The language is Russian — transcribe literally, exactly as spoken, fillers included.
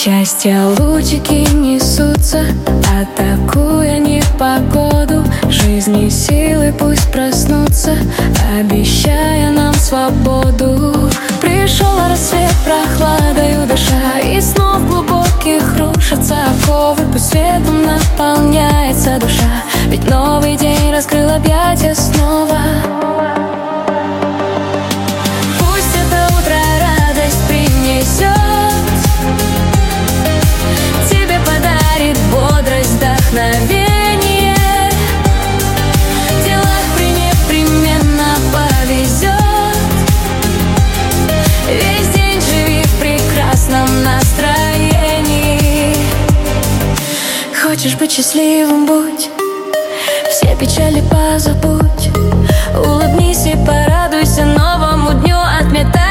Счастья лучики несутся, атакуя непогоду. Жизни силы пусть проснутся, обещая нам свободу. Пришел рассвет прохладою дыша, и снов глубоких рушатся оковы. Пусть светом наполняется душа, ведь новый день раскрыл объятия снова. Пусть это утро радость принесет, тебе подарит бодрость, вдохновение. В делах пренепременно повезет. Весь день живи в прекрасном настроении. Хочешь быть счастливым — будь, все печали позабудь. Улыбнись и порадуйся новому дню, отметай